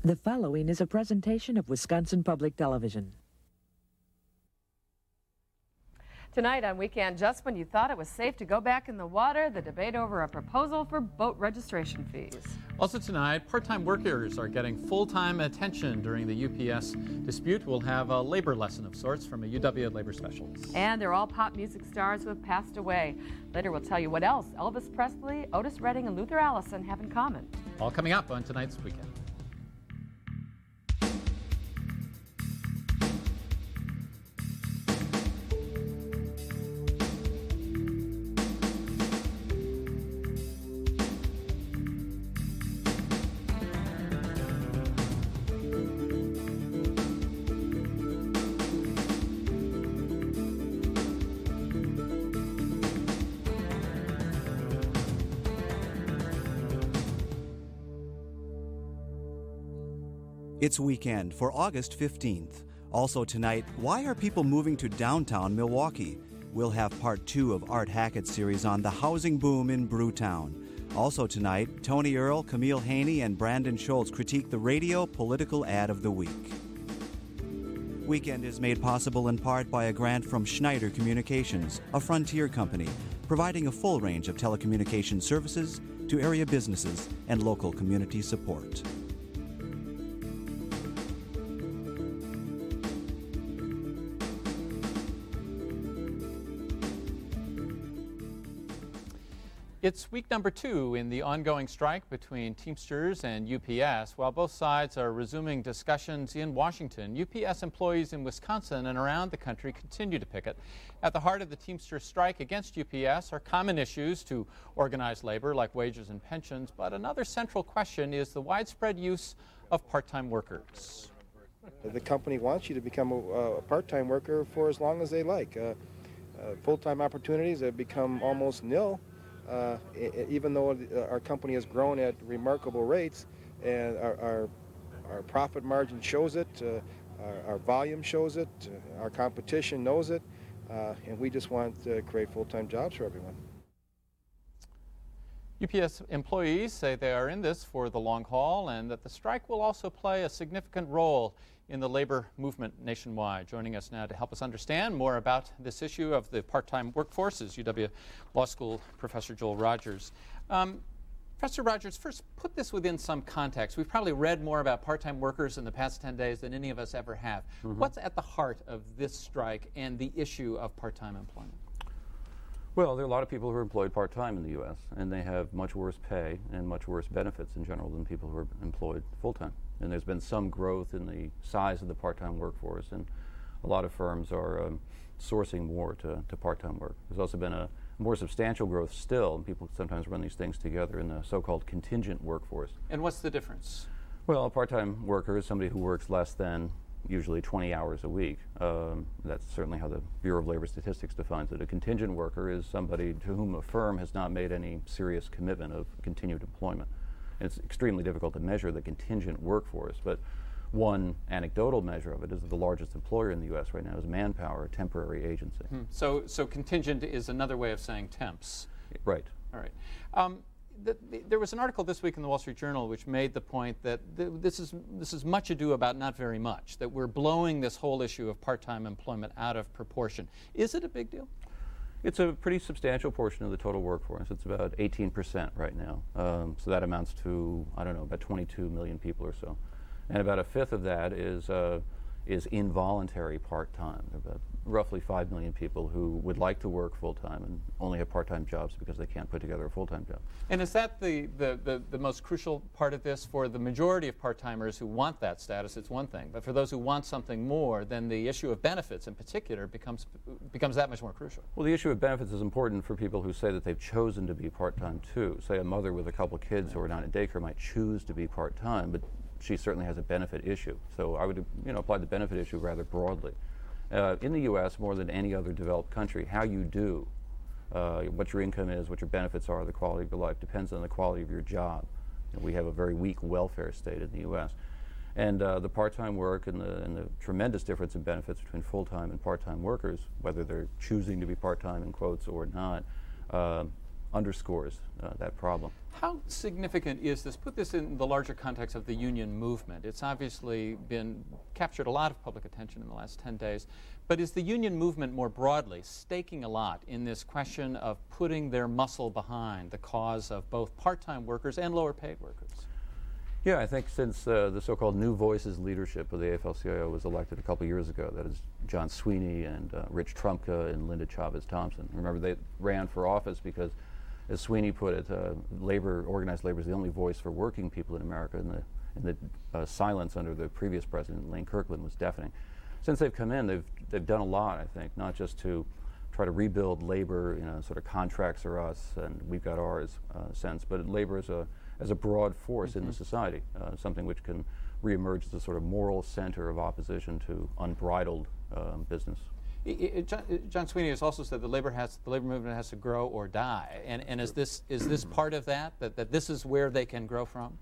The following is a presentation of Wisconsin Public Television. Tonight on Weekend, just when you thought it was safe to go back in the water, the debate over a proposal for boat registration fees. Also tonight, part-time workers are getting full-time attention during the UPS dispute. We'll have a labor lesson of sorts from a UW labor specialist. And they're all pop music stars who have passed away. Later we'll tell you what else Elvis Presley, Otis Redding, and Luther Allison have in common. All coming up on tonight's Weekend. It's Weekend for August 15th. Also tonight, why are people moving to downtown Milwaukee? We'll have part 2 of Art Hackett's series on the housing boom in Brewtown. Also tonight, Tony Earl, Camille Haney, and Brandon Schultz critique the radio political ad of the week. Weekend is made possible in part by a grant from Schneider Communications, a Frontier company, providing a full range of telecommunications services to area businesses and local community support. It's week number 2 in the ongoing strike between Teamsters and UPS. While both sides are resuming discussions in Washington, UPS employees in Wisconsin and around the country continue to picket. At the heart of the Teamsters strike against UPS are common issues to organized labor like wages and pensions, but another central question is the widespread use of part-time workers. The company wants you to become a part-time worker for as long as they like. Full-time opportunities have become almost nil. Even though our company has grown at remarkable rates, and our profit margin shows it, our volume shows it, our competition knows it, and we just want to create full-time jobs for everyone. UPS employees say they are in this for the long haul and that the strike will also play a significant role in the labor movement nationwide. Joining us now to help us understand more about this issue of the part-time workforce is UW Law School Professor Joel Rogers. Professor Rogers, first put this within some context. We've probably read more about part-time workers in the past 10 days than any of us ever have. What's at the heart of this strike and the issue of part-time employment? Well, there are a lot of people who are employed part-time in the U.S., and they have much worse pay and much worse benefits in general than people who are employed full-time. And there's been some growth in the size of the part-time workforce, and a lot of firms are sourcing more to part-time work. There's also been a more substantial growth still, and people sometimes run these things together, in the so-called contingent workforce. And what's the difference? Well, a part-time worker is somebody who works less than usually 20 hours a week. That's certainly how the Bureau of Labor Statistics defines it. A contingent worker is somebody to whom a firm has not made any serious commitment of continued employment. And it's extremely difficult to measure the contingent workforce, but one anecdotal measure of it is that the largest employer in the U.S. right now is Manpower, a temporary agency. So contingent is another way of saying temps. Right. All right. There was an article this week in the Wall Street Journal which made the point that this is much ado about not very much, that we're blowing this whole issue of part-time employment out of proportion. Is it a big deal? It's a pretty substantial portion of the total workforce. It's about 18% right now. So that amounts to, I don't know, about 22 million people or so. And about a fifth of that is involuntary part-time. There are about roughly 5 million people who would like to work full-time and only have part-time jobs because they can't put together a full-time job. And is that the most crucial part of this? For the majority of part-timers who want that status, it's one thing. But for those who want something more, then the issue of benefits in particular becomes that much more crucial. Well, the issue of benefits is important for people who say that they've chosen to be part-time too. Say a mother with a couple of kids who are not in daycare might choose to be part-time, but she certainly has a benefit issue. So I would apply the benefit issue rather broadly. In the U.S., more than any other developed country, how you do, what your income is, what your benefits are, the quality of your life, depends on the quality of your job. We have a very weak welfare state in the U.S. And the part-time work and the tremendous difference in benefits between full-time and part-time workers, whether they're choosing to be part-time in quotes or not, underscores that problem. How significant is this? Put this in the larger context of the union movement. It's obviously captured a lot of public attention in the last 10 days. But is the union movement more broadly staking a lot in this question of putting their muscle behind the cause of both part-time workers and lower-paid workers? Yeah, I think since the so-called New Voices leadership of the AFL-CIO was elected a couple years ago, that is John Sweeney and Rich Trumka and Linda Chavez Thompson. Remember, they ran for office because, as Sweeney put it, organized labor is the only voice for working people in America, and the silence under the previous president, Lane Kirkland, was deafening. Since they've come in, they've done a lot, I think, not just to try to rebuild labor, sort of contracts are us and we've got ours sense, but labor as a broad force in the society, something which can reemerge as a sort of moral center of opposition to unbridled business. John Sweeney has also said the labor movement has to grow or die, and is this part of that this is where they can grow from?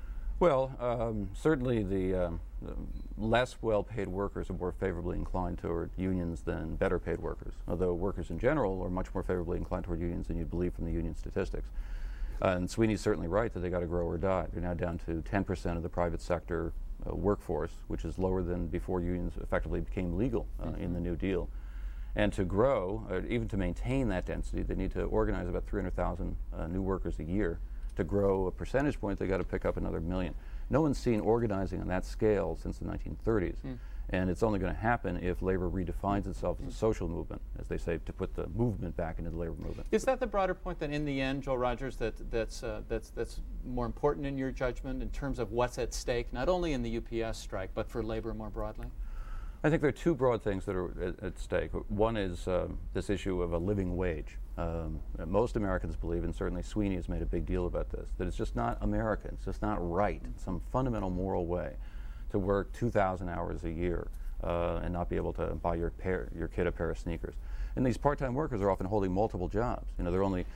Well, certainly the less well-paid workers are more favorably inclined toward unions than better-paid workers, although workers in general are much more favorably inclined toward unions than you'd believe from the union statistics. And Sweeney's certainly right that they got to grow or die. They're now down to 10% of the private sector workforce, which is lower than before unions effectively became legal in the New Deal. And to grow, even to maintain that density, they need to organize about 300,000 new workers a year. To grow a percentage point, they got to pick up another million. No one's seen organizing on that scale since the 1930s. And it's only going to happen if labor redefines itself as a social movement, as they say, to put the movement back into the labor movement. Is that the broader point then in the end, Joel Rogers, that's more important in your judgment in terms of what's at stake, not only in the UPS strike, but for labor more broadly? I think there are two broad things that are at stake. One is this issue of a living wage. Most Americans believe, and certainly Sweeney has made a big deal about this, that it's just not American, it's just not right in some fundamental moral way to work 2,000 hours a year and not be able to buy your kid a pair of sneakers. And these part-time workers are often holding multiple jobs. There are only,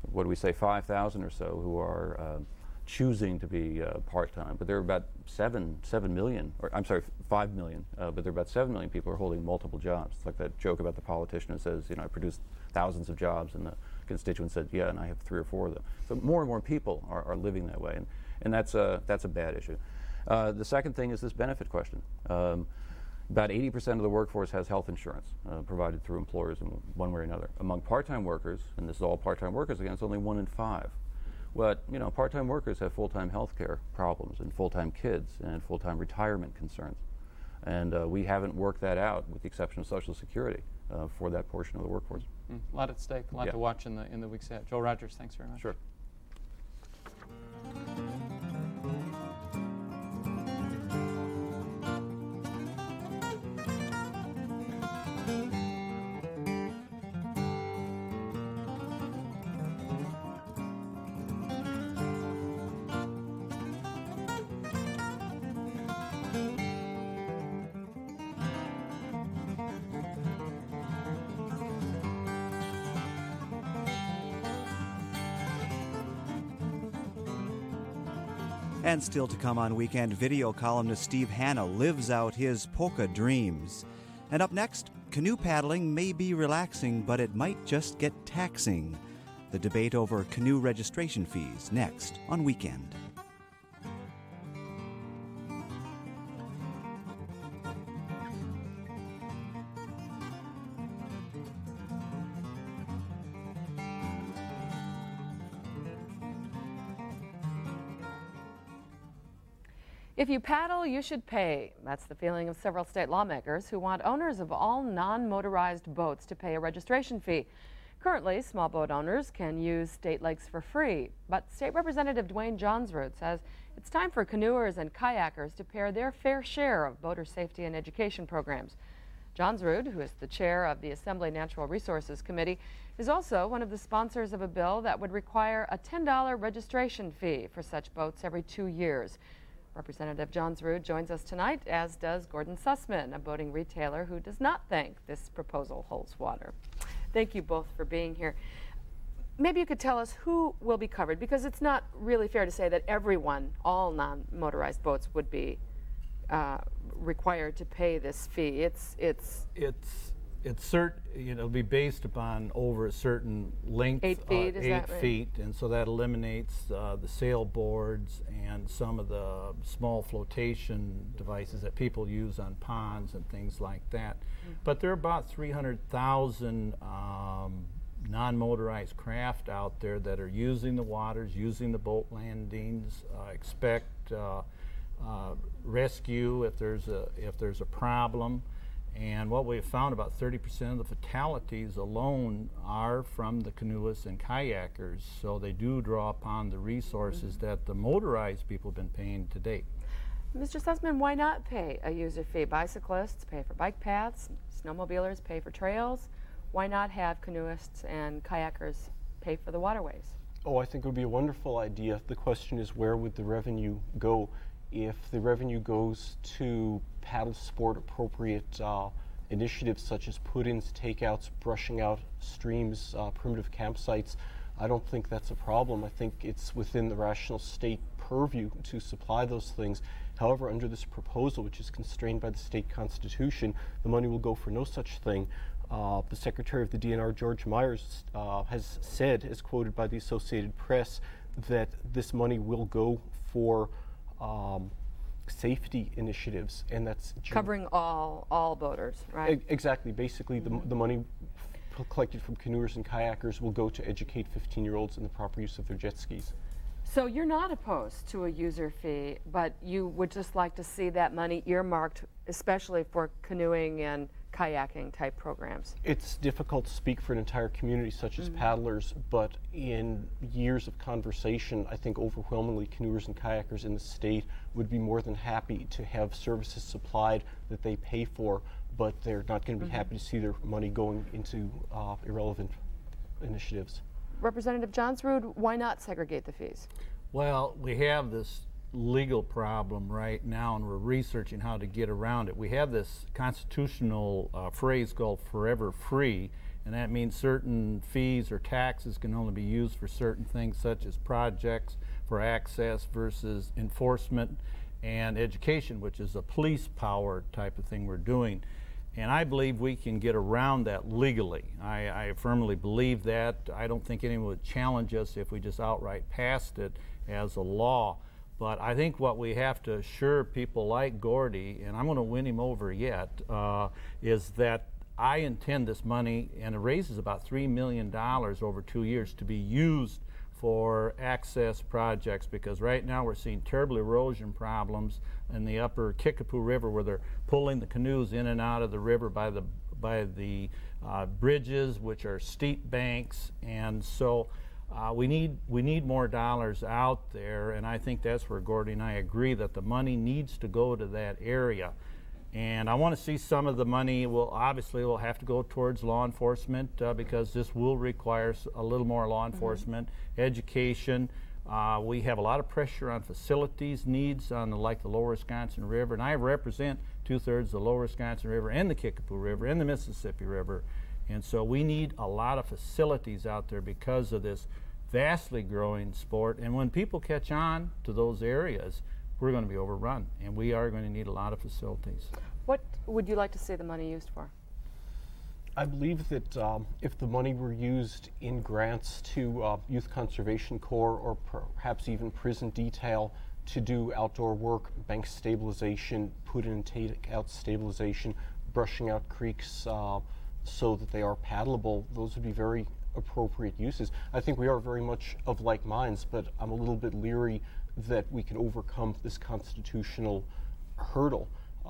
5,000 or so who are choosing to be part-time, but there are about 5 million, but there are about 7 million people who are holding multiple jobs. It's like that joke about the politician who says, I produced thousands of jobs, and the constituent said, yeah, and I have 3 or 4 of them. So more and more people are living that way, and that's a bad issue. The second thing is this benefit question. About 80% of the workforce has health insurance provided through employers in one way or another. Among part-time workers, and this is all part-time workers again, it's only 1 in 5. But part-time workers have full-time health care problems and full-time kids and full-time retirement concerns. And we haven't worked that out, with the exception of Social Security, for that portion of the workforce. A lot at stake, a lot to watch in the weeks ahead. Joel Rogers, thanks very much. Sure. And still to come on Weekend, video columnist Steve Hanna lives out his polka dreams. And up next, canoe paddling may be relaxing, but it might just get taxing. The debate over canoe registration fees next on Weekend. If you paddle, you should pay. That's the feeling of several state lawmakers who want owners of all non-motorized boats to pay a registration fee. Currently, small boat owners can use state lakes for free, but State Representative Dwayne Johnsrud says it's time for canoers and kayakers to pay their fair share of boater safety and education programs. Johnsrud, who is the chair of the Assembly Natural Resources Committee, is also one of the sponsors of a bill that would require a $10 registration fee for such boats every 2 years. Representative Johnsrud joins us tonight, as does Gordon Sussman, a boating retailer who does not think this proposal holds water. Thank you both for being here. Maybe you could tell us who will be covered, because it's not really fair to say that everyone, all non-motorized boats, would be required to pay this fee. It's it'll be based upon over a certain length, 8 feet, is that 8 right? feet, and so that eliminates the sailboards and some of the small flotation devices that people use on ponds and things like that. But there are about 300,000 non-motorized craft out there that are using the waters, using the boat landings, expect rescue if there's a problem. And what we've found, about 30% of the fatalities alone are from the canoeists and kayakers, so they do draw upon the resources that the motorized people have been paying to date. Mr. Sussman, why not pay a user fee? Bicyclists pay for bike paths, snowmobilers pay for trails. Why not have canoeists and kayakers pay for the waterways? Oh, I think it would be a wonderful idea. The question is, where would the revenue go? If the revenue goes to paddle sport appropriate initiatives such as put-ins, takeouts, brushing out streams, primitive campsites, I don't think that's a problem. I think it's within the rational state purview to supply those things. However, under this proposal, which is constrained by the state constitution, the money will go for no such thing. The Secretary of the DNR, George Myers, has said, as quoted by the Associated Press, that this money will go for safety initiatives, and that's Covering all boaters, right? Exactly. Basically, the money collected from canoers and kayakers will go to educate 15-year-olds in the proper use of their jet skis. So you're not opposed to a user fee, but you would just like to see that money earmarked, especially for canoeing and kayaking type programs. It's difficult to speak for an entire community such as paddlers, but in years of conversation, I think overwhelmingly canoers and kayakers in the state would be more than happy to have services supplied that they pay for, but they're not going to be happy to see their money going into irrelevant initiatives. Representative Johnsrud, why not segregate the fees? Well, we have this legal problem right now, and we're researching how to get around it. We have this constitutional phrase called forever free, and that means certain fees or taxes can only be used for certain things, such as projects for access versus enforcement and education, which is a police power type of thing we're doing. And I believe we can get around that legally. I firmly believe that. I don't think anyone would challenge us if we just outright passed it as a law. But I think what we have to assure people like Gordy, and I'm going to win him over yet, is that I intend this money, and it raises about $3 million over 2 years, to be used for access projects, because right now we're seeing terrible erosion problems in the upper Kickapoo River, where they're pulling the canoes in and out of the river by the bridges, which are steep banks, and so we need more dollars out there, and I think that's where Gordy and I agree that the money needs to go to that area. And I want to see some of the money will have to go towards law enforcement, because this will require a little more law enforcement, education. We have a lot of pressure on facilities needs on like the Lower Wisconsin River, and I represent 2/3 of the Lower Wisconsin River and the Kickapoo River and the Mississippi River. And so we need a lot of facilities out there because of this vastly growing sport. And when people catch on to those areas, we're going to be overrun, and we are going to need a lot of facilities. What would you like to see the money used for? I believe that if the money were used in grants to Youth Conservation Corps or perhaps even prison detail to do outdoor work, bank stabilization, put-in and take-out stabilization, brushing out creeks so that they are paddleable, those would be very appropriate uses. I think we are very much of like minds, but I'm a little bit leery that we can overcome this constitutional hurdle.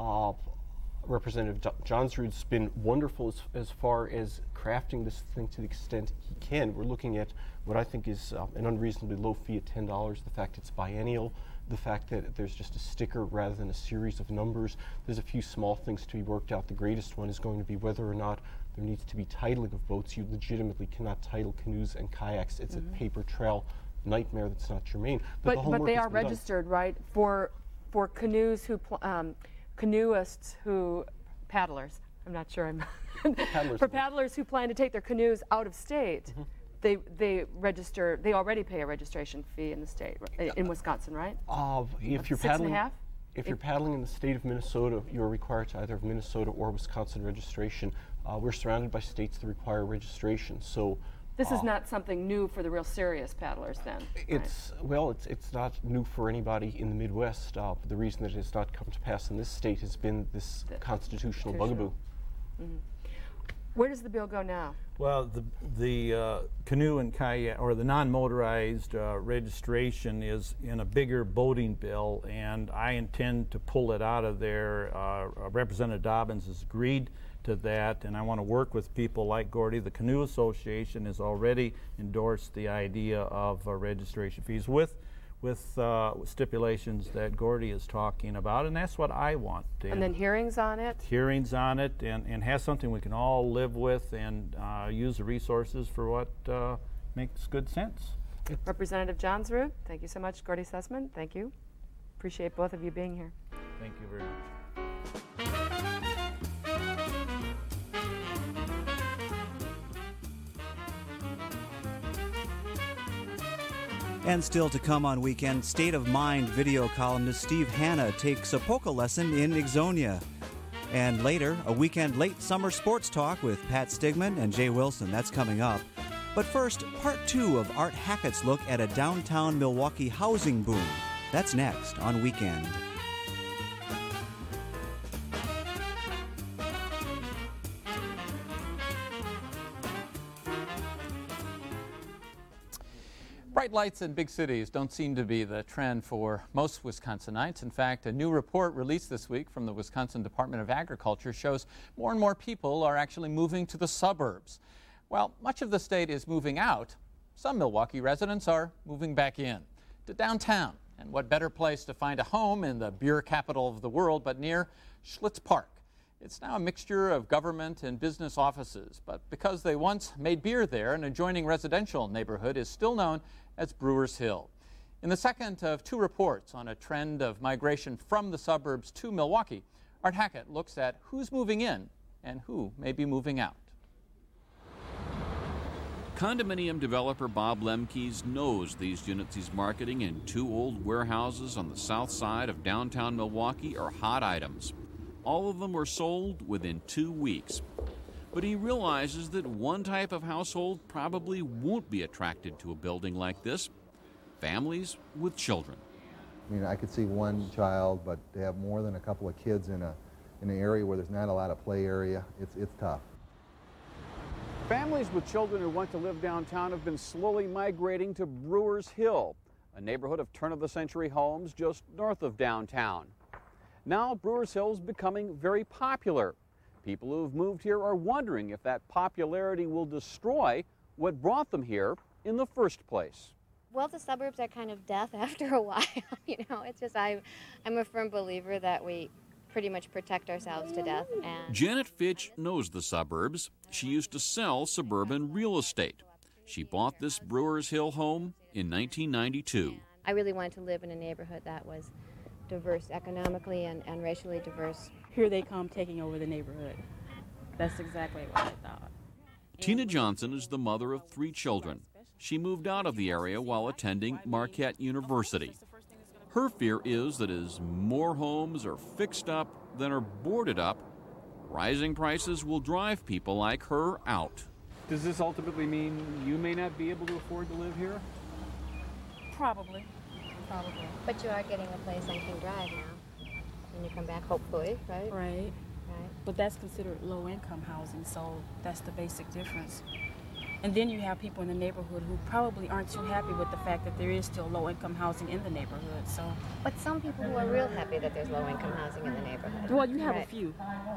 Representative Johnsrud's been wonderful as far as crafting this thing to the extent he can. We're looking at what I think is an unreasonably low fee at $10, the fact it's biennial, the fact that there's just a sticker rather than a series of numbers. There's a few small things to be worked out. The greatest one is going to be whether or not there needs to be titling of boats. You legitimately cannot title canoes and kayaks. It's a paper trail nightmare that's not germane. But they are registered, right, for canoes who canoeists who paddlers. I'm not sure. For paddlers who plan to take their canoes out of state. They register. They already pay a registration fee in the state, in Wisconsin, right? If you're paddling, if you're paddling in the state of Minnesota, you're required to either have Minnesota or Wisconsin registration. we're surrounded by states that require registration. So this is not something new for the real serious paddlers then? It's not new for anybody in the Midwest. The reason that it has not come to pass in this state has been this constitutional bugaboo. Mm-hmm. Where does the bill go now? Well, the canoe and kayak, or the non-motorized registration, is in a bigger boating bill, and I intend to pull it out of there. Representative Dobbins has agreed to that, and I want to work with people like Gordy. The Canoe Association has already endorsed the idea of registration fees with stipulations that Gordy is talking about, and that's what I want. And then hearings on it? Hearings on it, and have something we can all live with, and use the resources for what makes good sense. Representative Johnsrud, thank you so much. Gordy Sussman, thank you. Appreciate both of you being here. Thank you very much. And still to come on Weekend, State of Mind video columnist Steve Hanna takes a polka lesson in Ixonia. And later, a weekend late summer sports talk with Pat Stigman and Jay Wilson. That's coming up. But first, part 2 of Art Hackett's look at a downtown Milwaukee housing boom. That's next on Weekend. Bright lights in big cities don't seem to be the trend for most Wisconsinites. In fact, a new report released this week from the Wisconsin Department of Agriculture shows more and more people are actually moving to the suburbs. While much of the state is moving out, some Milwaukee residents are moving back in to downtown. And what better place to find a home in the beer capital of the world but near Schlitz Park. It's now a mixture of government and business offices, but because they once made beer there, an adjoining residential neighborhood is still known as Brewers Hill. In the second of 2 reports on a trend of migration from the suburbs to Milwaukee, Art Hackett looks at who's moving in and who may be moving out. Condominium developer Bob Lemke's knows these units he's marketing in 2 old warehouses on the south side of downtown Milwaukee are hot items. All of them were sold within 2 weeks. But he realizes that one type of household probably won't be attracted to a building like this: families with children. I mean, I could see one child, but to have more than a couple of kids in an area where there's not a lot of play area, it's tough. Families with children who want to live downtown have been slowly migrating to Brewers Hill, a neighborhood of turn-of-the-century homes just north of downtown. Now, Brewers Hill is becoming very popular. People who have moved here are wondering if that popularity will destroy what brought them here in the first place. Well, the suburbs are kind of death after a while. It's just I'm a firm believer that we pretty much protect ourselves to death. And Janet Fitch knows the suburbs. She used to sell suburban real estate. She bought this Brewers Hill home in 1992. I really wanted to live in a neighborhood that was diverse economically and racially diverse. Here they come taking over the neighborhood. That's exactly what I thought. Tina Johnson is the mother of 3 children. She moved out of the area while attending Marquette University. Her fear is that as more homes are fixed up than are boarded up, rising prices will drive people like her out. Does this ultimately mean you may not be able to afford to live here? Probably. But you are getting a place on King Drive now. When you come back, hopefully, right? Right. But that's considered low-income housing, so that's the basic difference. And then you have people in the neighborhood who probably aren't too happy with the fact that there is still low-income housing in the neighborhood. So, but some people who are real happy that there's low-income housing in the neighborhood. Well, you have a few.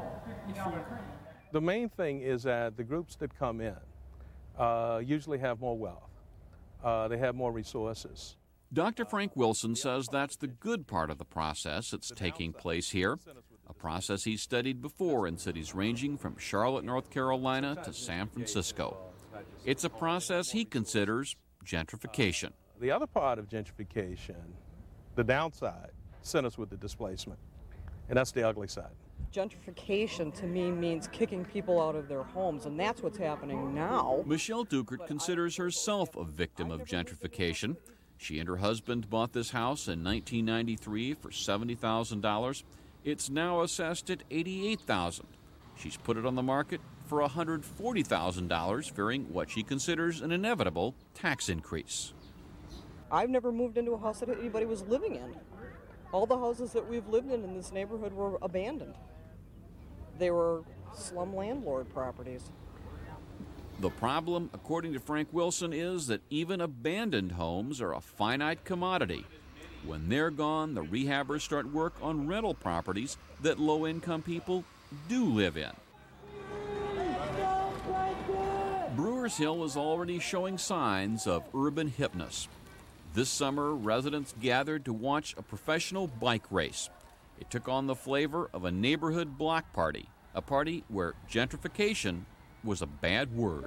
The main thing is that the groups that come in usually have more wealth. They have more resources. Dr. Frank Wilson says that's the good part of the process that's taking place here, a process he's studied before in cities ranging from Charlotte, North Carolina to San Francisco. It's a process he considers gentrification. The other part of gentrification, the downside, centers with the displacement, and that's the ugly side. Gentrification to me means kicking people out of their homes, and that's what's happening now. Michelle Dukert considers herself a victim of gentrification. She and her husband bought this house in 1993 for $70,000. It's now assessed at $88,000. She's put it on the market for $140,000, fearing what she considers an inevitable tax increase. I've never moved into a house that anybody was living in. All the houses that we've lived in this neighborhood were abandoned. They were slum landlord properties. The problem, according to Frank Wilson, is that even abandoned homes are a finite commodity. When they're gone, the rehabbers start work on rental properties that low-income people do live in. Brewers Hill is already showing signs of urban hipness. This summer, residents gathered to watch a professional bike race. It took on the flavor of a neighborhood block party, a party where gentrification was a bad word.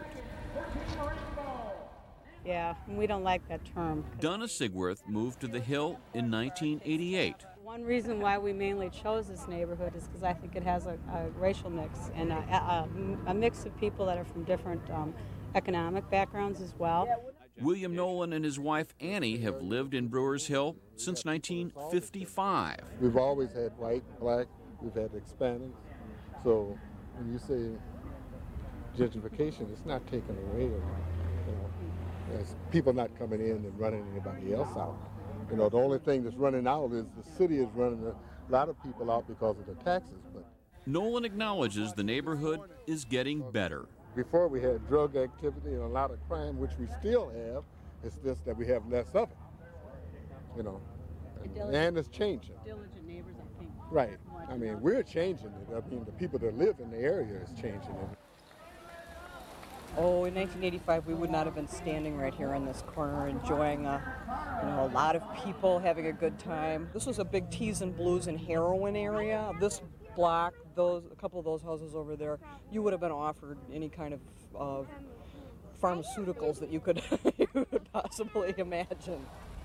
Yeah, we don't like that term. Donna Sigworth moved to the Hill in 1988. One reason why we mainly chose this neighborhood is because I think it has a racial mix and a mix of people that are from different economic backgrounds as well. William Nolan and his wife Annie have lived in Brewers Hill since 1955. We've always had white, black, we've had Hispanics. So when you say gentrification, it's not taken away. There's people not coming in and running anybody else out. The only thing that's running out is the city is running a lot of people out because of the taxes. But Nolan acknowledges the neighborhood is getting better. Before we had drug activity and a lot of crime, which we still have. It's just that we have less of it. And it's changing. Diligent neighbors, I think. Right. I mean, we're changing it. I mean, the people that live in the area is changing it. Oh, in 1985, we would not have been standing right here in this corner enjoying a lot of people having a good time. This was a big tease and blues and heroin area. This block, a couple of those houses over there, you would have been offered any kind of pharmaceuticals that you could possibly imagine.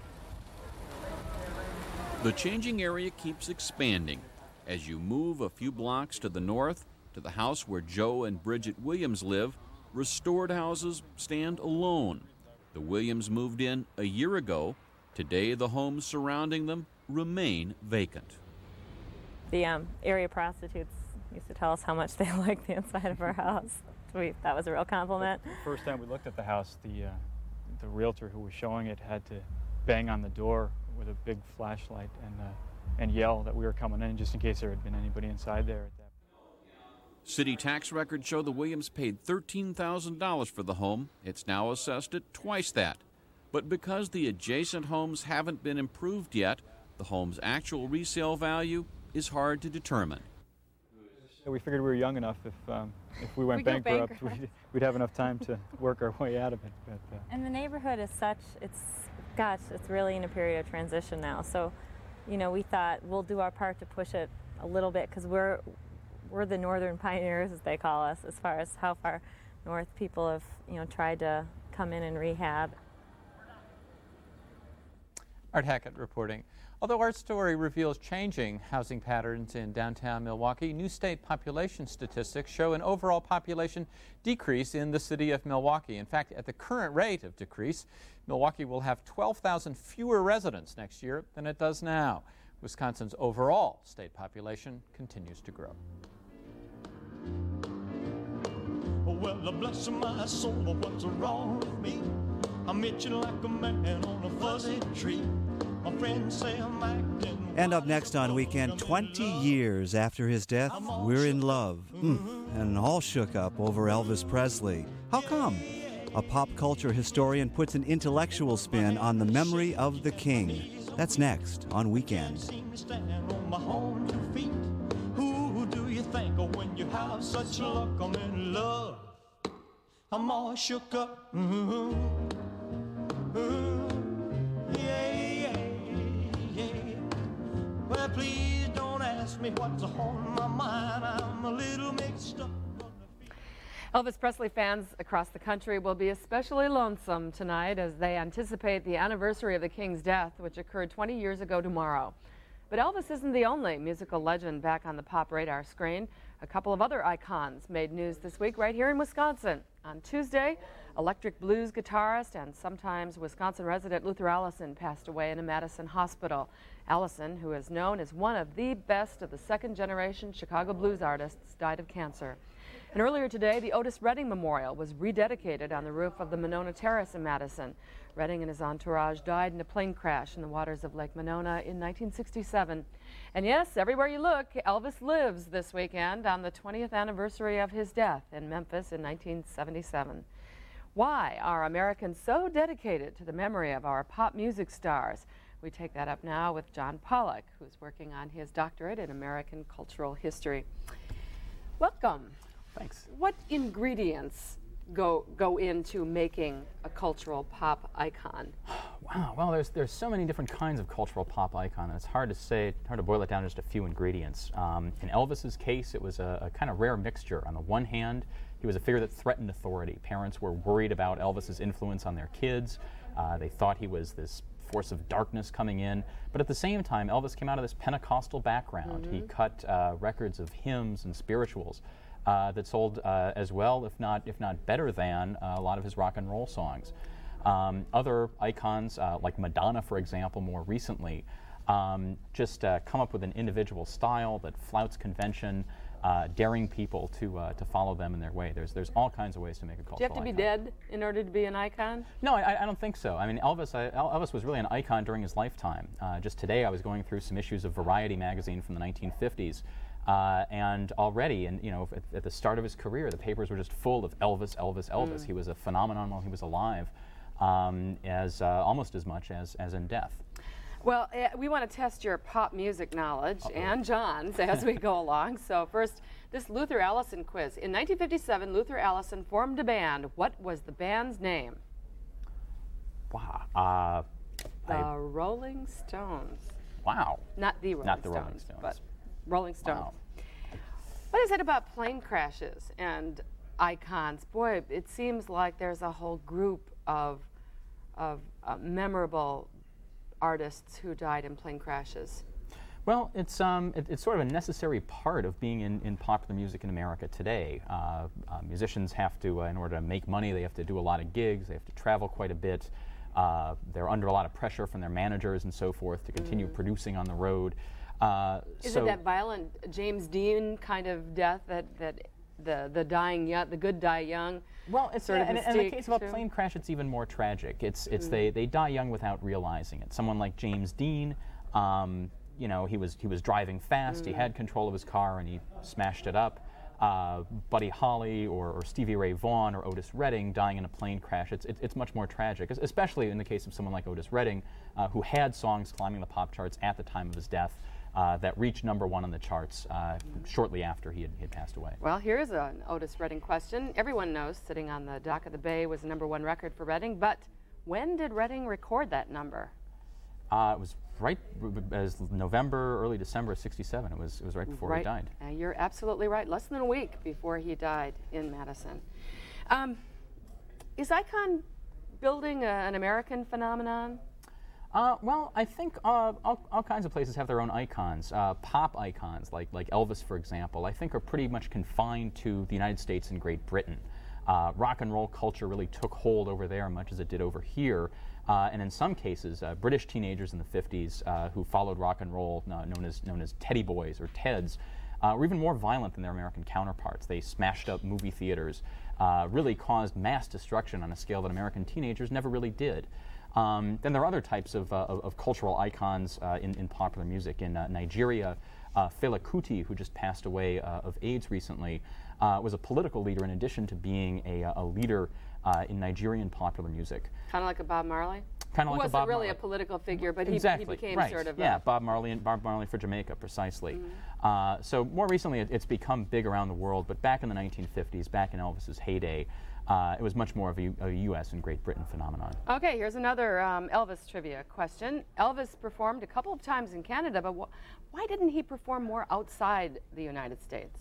The changing area keeps expanding. As you move a few blocks to the north, to the house where Joe and Bridget Williams live, restored houses stand alone. The Williams moved in a year ago. Today, the homes surrounding them remain vacant. The area prostitutes used to tell us how much they liked the inside of our house. That was a real compliment. The first time we looked at the house, the realtor who was showing it had to bang on the door with a big flashlight and yell that we were coming in just in case there had been anybody inside there. City tax records show the Williams paid $13,000 for the home. It's now assessed at twice that. But because the adjacent homes haven't been improved yet, the home's actual resale value is hard to determine. We figured we were young enough if we went bankrupt, we'd have enough time to work our way out of it. But, and the neighborhood is such, it's really in a period of transition now. So, we thought we'll do our part to push it a little bit because we're the northern pioneers, as they call us, as far as how far north people have, tried to come in and rehab. Art Hackett reporting. Although our story reveals changing housing patterns in downtown Milwaukee, new state population statistics show an overall population decrease in the city of Milwaukee. In fact, at the current rate of decrease, Milwaukee will have 12,000 fewer residents next year than it does now. Wisconsin's overall state population continues to grow. Well, bless my soul, what's wrong with me? I'm itching like a man on a fuzzy tree. My friends say I'm acting. And up next on Weekend, 20 years after his death, we're in love. And all shook up over Elvis Presley. How come? A pop culture historian puts an intellectual spin on the memory of the king. That's next on Weekend. Who do you think of when you have such luck? I'm in love. I'm all shook up. Well, please don't ask me what's on my mind. I'm a little mixed up. Elvis Presley fans across the country will be especially lonesome tonight as they anticipate the anniversary of the King's death, which occurred 20 years ago tomorrow. But Elvis isn't the only musical legend back on the pop radar screen. A couple of other icons made news this week right here in Wisconsin. On Tuesday, electric blues guitarist and sometimes Wisconsin resident Luther Allison passed away in a Madison hospital. Allison, who is known as one of the best of the second-generation Chicago blues artists, died of cancer. And earlier today, the Otis Redding Memorial was rededicated on the roof of the Monona Terrace in Madison. Redding and his entourage died in a plane crash in the waters of Lake Monona in 1967. And yes, everywhere you look, Elvis lives this weekend on the 20th anniversary of his death in Memphis in 1977. Why are Americans so dedicated to the memory of our pop music stars? We take that up now with John Pollock, who's working on his doctorate in American cultural history. Welcome. Thanks. What ingredients go into making a cultural pop icon? Wow, well, there's so many different kinds of cultural pop icon, and it's hard to say, hard to boil it down to just a few ingredients. In Elvis's case, it was a kind of rare mixture. On the one hand, he was a figure that threatened authority. Parents were worried about Elvis's influence on their kids. They thought he was this force of darkness coming in. But at the same time, Elvis came out of this Pentecostal background. He cut records of hymns and spirituals that sold as well, if not better than a lot of his rock and roll songs. Other icons, like Madonna, for example, more recently, just come up with an individual style that flouts convention, daring people to follow them in their way. There's all kinds of ways to make a cultural icon. Do you have to be dead in order to be an icon? No, I don't think so. I mean, Elvis was really an icon during his lifetime. Just today I was going through some issues of Variety magazine from the 1950s. And already, at the start of his career, the papers were just full of Elvis, Elvis, Elvis. He was a phenomenon while he was alive, as almost as much as in death. Well, we want to test your pop music knowledge and John's as we go along. So first, this Luther Allison quiz. In 1957, Luther Allison formed a band. What was the band's name? Wow. The Rolling Stones. Wow. Not the Rolling Stones, but Rolling Stones. Wow. What is it about plane crashes and icons? Boy, it seems like there's a whole group of memorable artists who died in plane crashes. Well, it's sort of a necessary part of being in popular music in America today. Musicians have to, in order to make money, they have to do a lot of gigs, they have to travel quite a bit. They're under a lot of pressure from their managers and so forth to continue producing on the road. Is it that violent James Dean kind of death that the dying young, the good die young? Well, it's sort of in the case of a plane crash, it's even more tragic. It's they die young without realizing it. Someone like James Dean, he was driving fast. He had control of his car and he smashed it up. Buddy Holly or Stevie Ray Vaughan or Otis Redding dying in a plane crash, it's much more tragic, especially in the case of someone like Otis Redding, who had songs climbing the pop charts at the time of his death that reached #1 on the charts shortly after he had passed away. Well, here's an Otis Redding question. Everyone knows Sitting on the Dock of the Bay was the #1 record for Redding, but when did Redding record that number? It was right as November, early December of '67. It was right before he died. You're absolutely right. Less than a week before he died in Madison. Is icon building an American phenomenon? Well, I think all kinds of places have their own icons. Pop icons, like Elvis, for example, I think are pretty much confined to the United States and Great Britain. Rock and roll culture really took hold over there much as it did over here. And in some cases, British teenagers in the 50s who followed rock and roll, known as Teddy Boys or Teds, were even more violent than their American counterparts. They smashed up movie theaters, really caused mass destruction on a scale that American teenagers never really did. Then there are other types of cultural icons in popular music. In Nigeria, Fela Kuti, who just passed away of AIDS recently, was a political leader in addition to being a leader in Nigerian popular music. Kind of like a Bob Marley? Kind of like a Bob Marley. He wasn't really a political figure, but exactly. he became right. sort of a... Bob Marley for Jamaica, precisely. So more recently it's become big around the world, but back in the 1950s, back in Elvis's heyday, it was much more of a U.S. and Great Britain phenomenon. Okay, here's another Elvis trivia question. Elvis performed a couple of times in Canada, but why didn't he perform more outside the United States?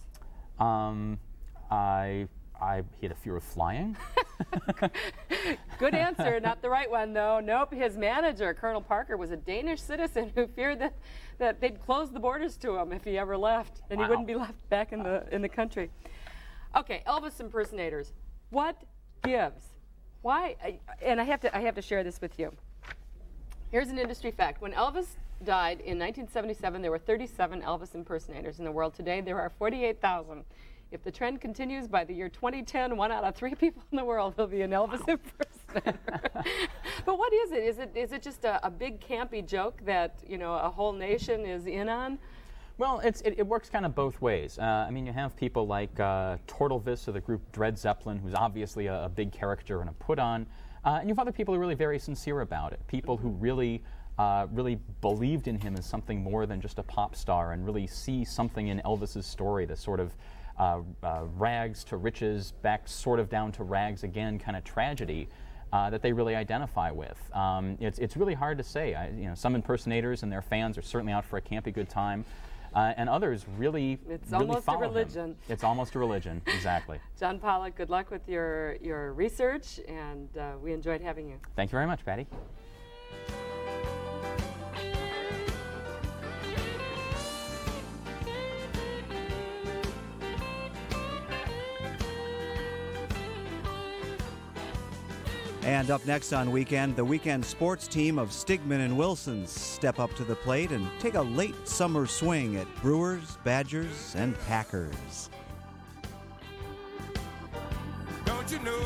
He had a fear of flying. Good answer, not the right one though. Nope, his manager, Colonel Parker, was a Danish citizen who feared that they'd close the borders to him if he ever left, and he wouldn't be left back in the country. Okay, Elvis impersonators. What gives? Why? And I have to share this with you. Here's an industry fact. When Elvis died in 1977, there were 37 Elvis impersonators in the world. Today, there are 48,000. If the trend continues by the year 2010, 1 out of 3 people in the world will be an Elvis impersonator. But what is it? Is it just a big campy joke that, you know, a whole nation is in on? Well, it works kind of both ways. I mean, you have people like Tortelvis of the group Dred Zeppelin, who's obviously a big character and a put-on. And you have other people who are really very sincere about it. People who really believed in him as something more than just a pop star and really see something in Elvis's story, the sort of rags to riches, back sort of down to rags again kind of tragedy that they really identify with. It's really hard to say. You know, some impersonators and their fans are certainly out for a campy good time, and others really almost follow a religion. him. It's almost a religion, exactly. John Pollock, good luck with your research, and we enjoyed having you. Thank you very much, Patty. And up next on Weekend, the weekend sports team of Stigman and Wilson step up to the plate and take a late summer swing at Brewers, Badgers, and Packers. Don't you know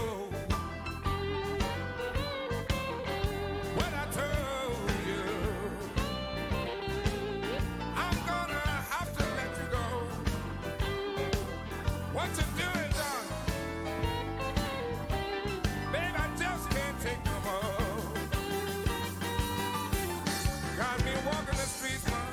what I told you? I'm gonna have to let you go. What you doing, done? Babe, I just can't take no more. Got me walking the streets, man.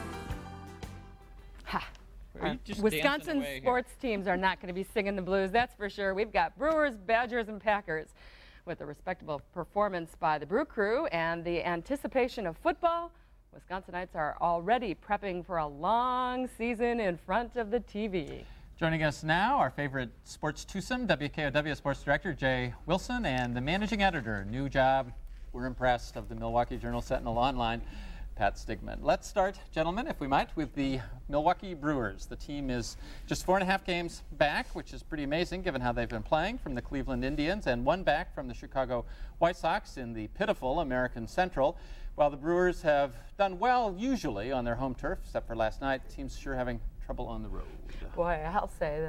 Ha. Are you just dancing Wisconsin away here? sports teams are not going to be singing the blues, that's for sure. We've got Brewers, Badgers, and Packers. With a respectable performance by the Brew Crew and the anticipation of football, Wisconsinites are already prepping for a long season in front of the TV. Joining us now, our favorite sports twosome, WKOW Sports Director Jay Wilson, and the Managing Editor, new job, we're impressed, of the Milwaukee Journal-Sentinel Online, Pat Stigman. Let's start, gentlemen, if we might, with the Milwaukee Brewers. The team is just 4.5 games back, which is pretty amazing given how they've been playing, from the Cleveland Indians, and 1 back from the Chicago White Sox in the pitiful American Central. While the Brewers have done well usually on their home turf, except for last night, the team's sure having trouble on the road. Boy, I'll say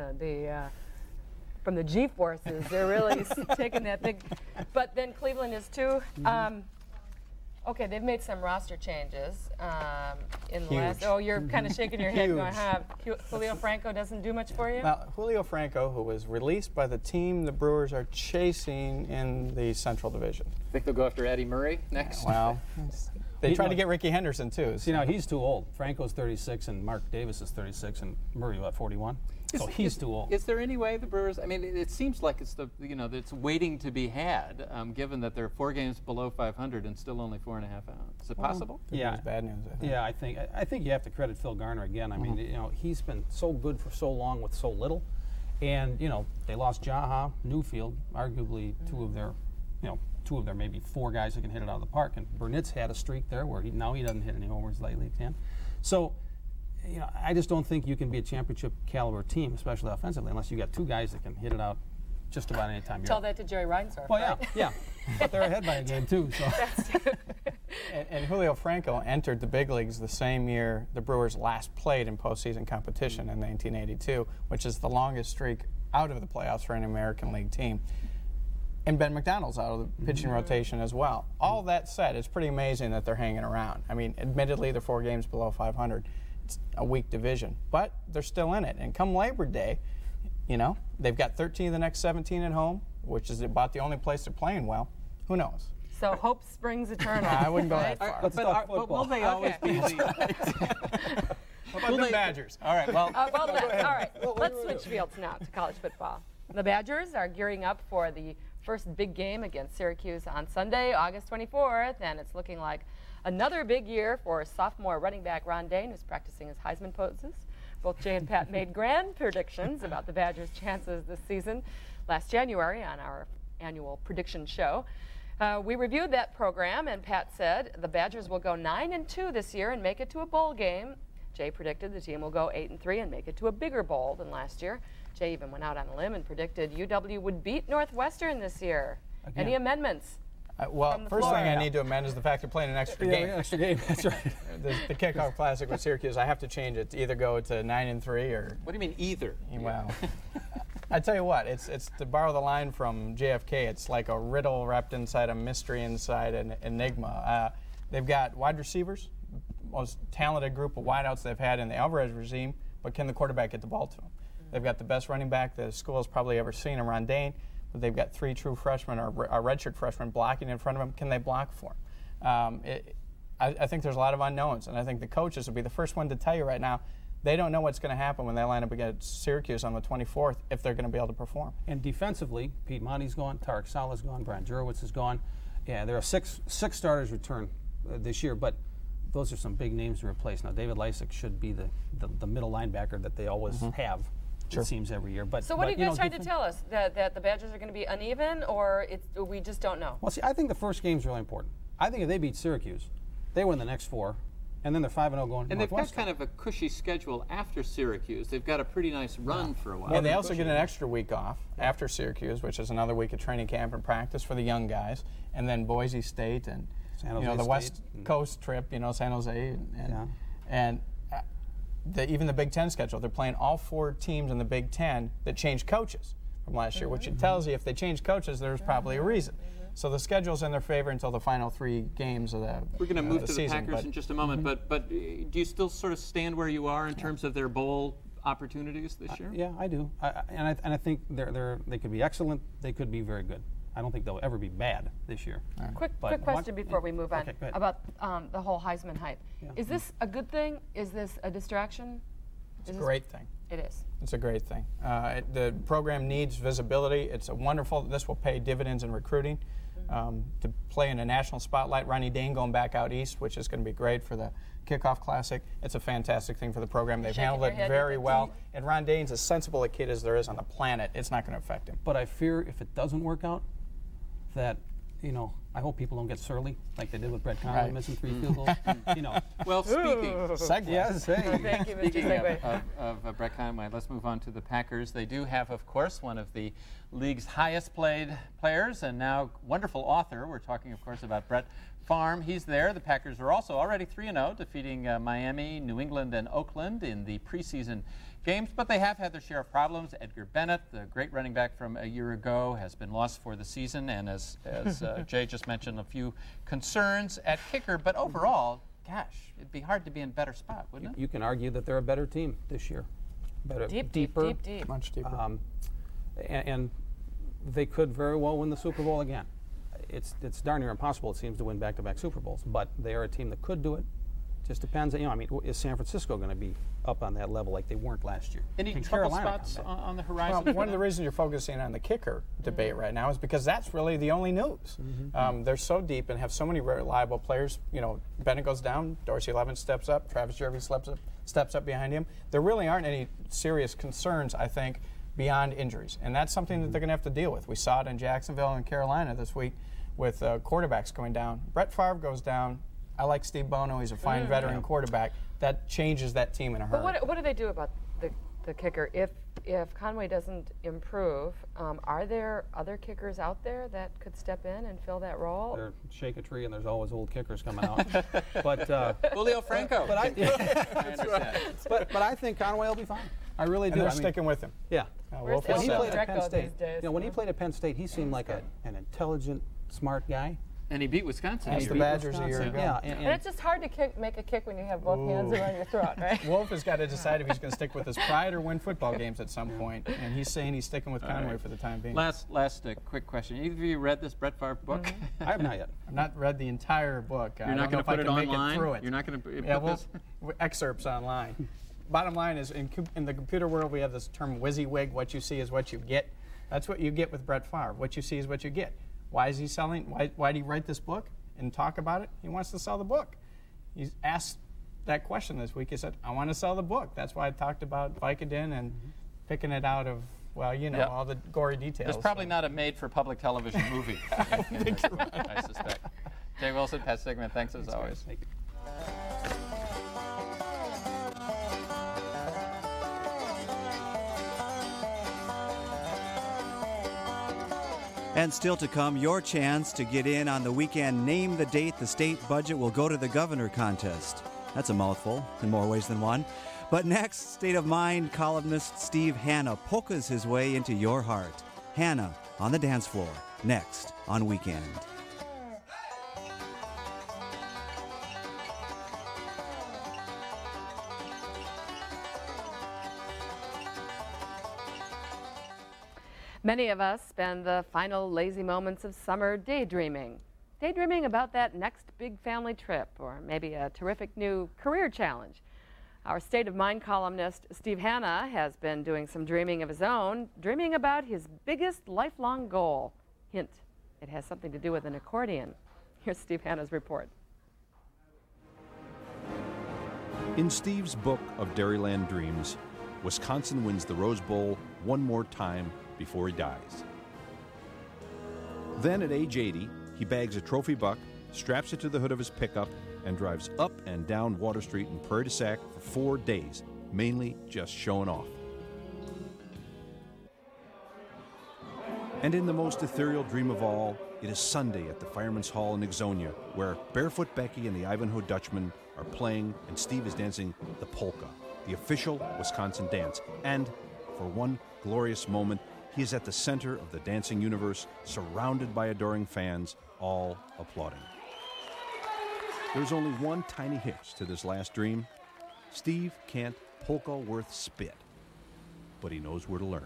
from the G-forces, they're really taking that big. But then Cleveland is too. Okay, they've made some roster changes in the last. Oh, you're kind of shaking your head going, Julio Franco doesn't do much for you? Well, Julio Franco, who was released by the team the Brewers are chasing in the Central Division. Think they'll go after Eddie Murray next? Well, they tried to get Ricky Henderson, too. See, now he's too old. Franco's 36, and Mark Davis is 36, and Murray, what, 41? So he's too old. Is there any way the Brewers, I mean, it seems like it's it's waiting to be had, given that they're 4 games below 500 and still only 4.5 out. Is it possible? Yeah, bad news. I think. Yeah, I think you have to credit Phil Garner again. I mean, he's been so good for so long with so little, and they lost Jaha, Newfield, arguably two of their maybe 4 guys that can hit it out of the park, and Burnett's had a streak there where he doesn't hit any homers lately, can. So. I just don't think you can be a championship caliber team, especially offensively, unless you got 2 guys that can hit it out just about any time. Tell that to Jerry Reinsdorf. Well, right? yeah. But they're ahead by a game too. So. And Julio Franco entered the big leagues the same year the Brewers last played in postseason competition in 1982, which is the longest streak out of the playoffs for an American League team. And Ben McDonald's out of the pitching rotation as well. All that said, it's pretty amazing that they're hanging around. I mean, admittedly, they're 4 games below 500. It's a weak division, but they're still in it. And come Labor Day, they've got 13 of the next 17 at home, which is about the only place they're playing well. Who knows? So hope springs eternal. I wouldn't go that far. But will they always be the... How about the Badgers? All right, well. All right, let's switch fields now to college football. The Badgers are gearing up for the first big game against Syracuse on Sunday, August 24th, and it's looking like another big year for sophomore running back Ron Dane, who's practicing his Heisman poses. Both Jay and Pat made grand predictions about the Badgers' chances this season last January on our annual prediction show. We reviewed that program, and Pat said the Badgers will go 9-2 this year and make it to a bowl game. Jay predicted the team will go 8-3 and make it to a bigger bowl than last year. Jay even went out on a limb and predicted UW would beat Northwestern this year. Again. Any amendments? Well, first thing I need to amend is the fact they're playing an extra game. Extra game, that's right. The kickoff classic with Syracuse, I have to change it to either go to 9-3 or. What do you mean either? Well, I tell you what, it's to borrow the line from JFK, it's like a riddle wrapped inside a mystery inside an enigma. They've got wide receivers, most talented group of wideouts they've had in the Alvarez regime, but can the quarterback get the ball to them? They've got the best running back the school has probably ever seen in Ron Dayne, but they've got 3 true freshmen or redshirt freshmen blocking in front of them. Can they block for them? I think there's a lot of unknowns, and I think the coaches will be the first one to tell you right now, they don't know what's going to happen when they line up against Syracuse on the 24th if they're going to be able to perform. And defensively, Pete Monty's gone, Tarek Salah's gone, Brian Jurowitz is gone. Yeah, there are six starters return this year, but those are some big names to replace. Now, David Lysick should be the middle linebacker that they always have, it seems, every year. But so what are you guys trying to tell us? That the Badgers are going to be uneven, or we just don't know? Well, see, I think the first game is really important. I think if they beat Syracuse, they win the next 4. And then they're 5-0 going. And they've got kind of a cushy schedule after Syracuse. They've got a pretty nice run for a while. Yeah, they also get an extra week off after Syracuse, which is another week of training camp and practice for the young guys, and then Boise State and the West Coast trip, San Jose, and even the Big Ten schedule. They're playing all 4 teams in the Big Ten that changed coaches from last year, which it tells you if they change coaches, there's probably a reason. So the schedule's in their favor until the final 3 games of the season. We're going to move to the Packers in just a moment, but do you still sort of stand where you are in terms of their bowl opportunities this year? Yeah, I do. And I think they could be excellent. They could be very good. I don't think they'll ever be bad this year. Right. Quick question before we move on about the whole Heisman hype. Yeah. Is this a good thing? Is this a distraction? It's a great thing. It is. It's a great thing. The program needs visibility. It's a wonderful. This will pay dividends in recruiting. To play in a national spotlight, Ronnie Dayne going back out east, which is going to be great for the Kickoff Classic. It's a fantastic thing for the program. They've handled it very well. And Ron Dayne's as sensible a kid as there is on the planet. It's not going to affect him. But I fear if it doesn't work out, that I hope people don't get surly like they did with Brett Conway missing 3 field goals. Well, speaking Yes, thank you, Mr. Speaking of Brett Conway, let's move on to the Packers. They do have, of course, one of the league's highest played players and now wonderful author. We're talking, of course, about Brett Favre. He's there. The Packers are also already 3-0, defeating Miami, New England, and Oakland in the preseason games, but they have had their share of problems. Edgar Bennett, the great running back from a year ago, has been lost for the season, and as Jay just mentioned, a few concerns at kicker. But overall, gosh, it'd be hard to be in a better spot, wouldn't it? You can argue that they're a better team this year. Deeper. Much deeper. And they could very well win the Super Bowl again. It's darn near impossible, it seems, to win back-to-back Super Bowls, but they are a team that could do it. Just depends. Is San Francisco going to be up on that level like they weren't last year? Any trouble spots on the horizon? Well, one of the reasons you're focusing on the kicker debate right now is because that's really the only news. They're so deep and have so many reliable players. Bennett goes down, Dorsey Levin steps up, Travis Jervey steps up behind him. There really aren't any serious concerns, I think, beyond injuries, and that's something that they're going to have to deal with. We saw it in Jacksonville and Carolina this week with quarterbacks going down. Brett Favre goes down. I like Steve Bono. He's a fine veteran quarterback. That changes that team in a hurry. But what do they do about the kicker? If Conway doesn't improve, are there other kickers out there that could step in and fill that role? There's shake a tree, and there's always old kickers coming out. But Julio Franco. But I think Conway will be fine. I really do. And they're sticking with him. Yeah. When he played at Penn State, when he played at Penn State, he seemed like an intelligent, smart guy. And he beat Wisconsin. As the Badgers a year ago. Yeah, and it's just hard to make a kick when you have both hands around your throat, right? Wolf has got to decide if he's going to stick with his pride or win football games at some point, and he's saying he's sticking with Conway for the time being. Last quick question. Either of you read this Brett Favre book? I have not yet. I've not read the entire book. You're not going to put it online? You're not going to put this? Excerpts online. Bottom line is, in the computer world, we have this term WYSIWYG, what you see is what you get. That's what you get with Brett Favre. What you see is what you get. Why is he selling? Why did he write this book and talk about it? He wants to sell the book. He's asked that question this week. He said, I want to sell the book. That's why I talked about Vicodin and picking it out of, all the gory details. It's probably not a made-for-public television movie. I think you're right. I suspect. Jay Wilson, Pat Sigmund, thanks as always. Thank you. And still to come, your chance to get in on the weekend Name the Date the State Budget Will Go to the Governor contest. That's a mouthful in more ways than one. But next, State of Mind columnist Steve Hanna polkas his way into your heart. Hanna on the dance floor, next on Weekend. Many of us spend the final lazy moments of summer daydreaming. Daydreaming about that next big family trip or maybe a terrific new career challenge. Our State of Mind columnist Steve Hanna has been doing some dreaming of his own, dreaming about his biggest lifelong goal. Hint, it has something to do with an accordion. Here's Steve Hanna's report. In Steve's book of Dairyland Dreams, Wisconsin wins the Rose Bowl one more time before he dies. Then at age 80, he bags a trophy buck, straps it to the hood of his pickup, and drives up and down Water Street in Prairie du Sac for 4 days, mainly just showing off. And in the most ethereal dream of all, it is Sunday at the Fireman's Hall in Ixonia, where Barefoot Becky and the Ivanhoe Dutchman are playing, and Steve is dancing the polka, the official Wisconsin dance. And for one glorious moment, he is at the center of the dancing universe, surrounded by adoring fans, all applauding. There's only one tiny hitch to this last dream. Steve can't polka worth spit, but he knows where to learn.